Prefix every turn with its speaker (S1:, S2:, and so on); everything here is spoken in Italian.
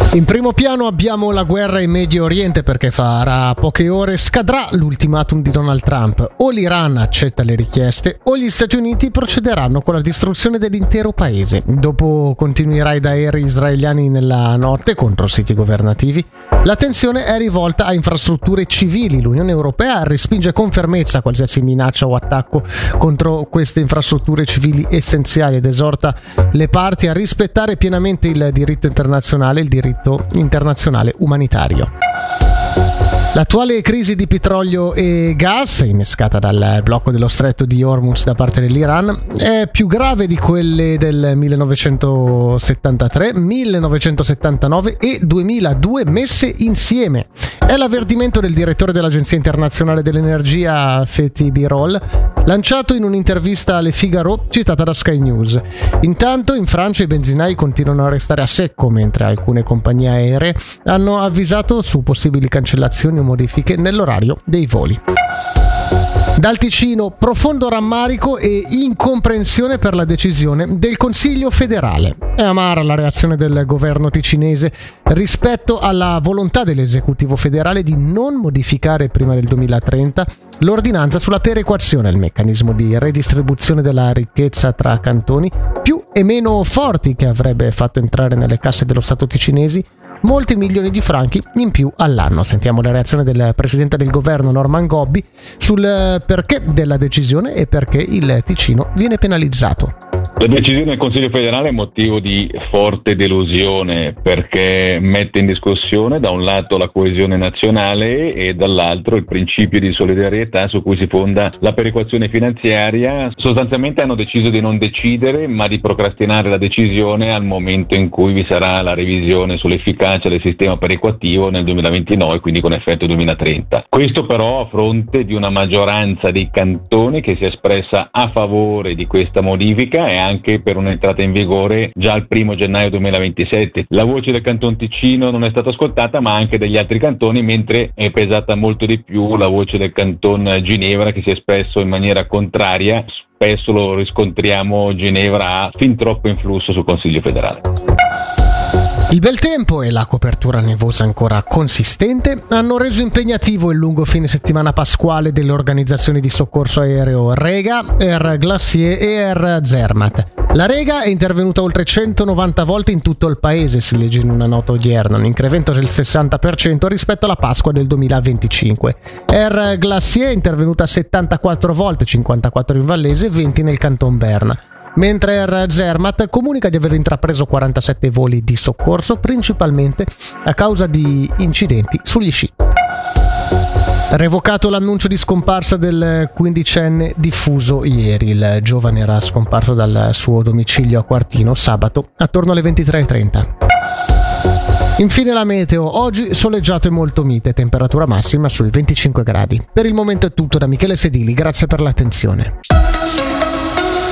S1: In primo piano abbiamo la guerra in Medio Oriente, perché fra poche ore scadrà l'ultimatum di Donald Trump. O l'Iran accetta le richieste o gli Stati Uniti procederanno con la distruzione dell'intero paese. Dopo continui raid aerei israeliani nella notte contro siti governativi, la tensione è rivolta a infrastrutture civili. L'Unione Europea respinge con fermezza qualsiasi minaccia o attacco contro queste infrastrutture civili essenziali ed esorta le parti a rispettare pienamente il diritto internazionale, il diritto internazionale umanitario. L'attuale crisi di petrolio e gas, innescata dal blocco dello stretto di Hormuz da parte dell'Iran, è più grave di quelle del 1973, 1979 e 2002 messe insieme. È l'avvertimento del direttore dell'Agenzia Internazionale dell'Energia, Fatih Birol, lanciato in un'intervista alle Figaro citata da Sky News. Intanto in Francia i benzinai continuano a restare a secco, mentre alcune compagnie aeree hanno avvisato su possibili cancellazioni o modifiche nell'orario dei voli. Dal Ticino, profondo rammarico e incomprensione per la decisione del Consiglio federale. È amara la reazione del governo ticinese rispetto alla volontà dell'esecutivo federale di non modificare prima del 2030 l'ordinanza sulla perequazione, il meccanismo di redistribuzione della ricchezza tra cantoni più e meno forti che avrebbe fatto entrare nelle casse dello Stato ticinesi molti milioni di franchi in più all'anno. Sentiamo la reazione del presidente del governo Norman Gobbi sul perché della decisione e perché il Ticino viene penalizzato.
S2: La decisione del Consiglio federale è motivo di forte delusione, perché mette in discussione da un lato la coesione nazionale e dall'altro il principio di solidarietà su cui si fonda la perequazione finanziaria. Sostanzialmente hanno deciso di non decidere, ma di procrastinare la decisione al momento in cui vi sarà la revisione sull'efficacia del sistema perequativo nel 2029, quindi con effetto 2030. Questo però a fronte di una maggioranza dei cantoni che si è espressa a favore di questa modifica e anche per un'entrata in vigore già il 1 gennaio 2027. La voce del Canton Ticino non è stata ascoltata, ma anche degli altri cantoni, mentre è pesata molto di più la voce del Canton Ginevra, che si è espresso in maniera contraria. Spesso lo riscontriamo, Ginevra ha fin troppo influsso sul Consiglio federale.
S1: Il bel tempo e la copertura nevosa ancora consistente hanno reso impegnativo il lungo fine settimana pasquale delle organizzazioni di soccorso aereo Rega, Air Glacier e Air Zermatt. La Rega è intervenuta oltre 190 volte in tutto il paese, si legge in una nota odierna, un incremento del 60% rispetto alla Pasqua del 2025. Air Glacier è intervenuta 74 volte, 54 in Vallese e 20 nel Canton Berna. Mentre Air Zermatt comunica di aver intrapreso 47 voli di soccorso, principalmente a causa di incidenti sugli sci. Revocato l'annuncio di scomparsa del 15enne diffuso ieri. Il giovane era scomparso dal suo domicilio a Quartino sabato attorno alle 23:30. Infine la meteo, oggi soleggiato e molto mite, temperatura massima sui 25 gradi. Per il momento è tutto da Michele Sedili, grazie per l'attenzione.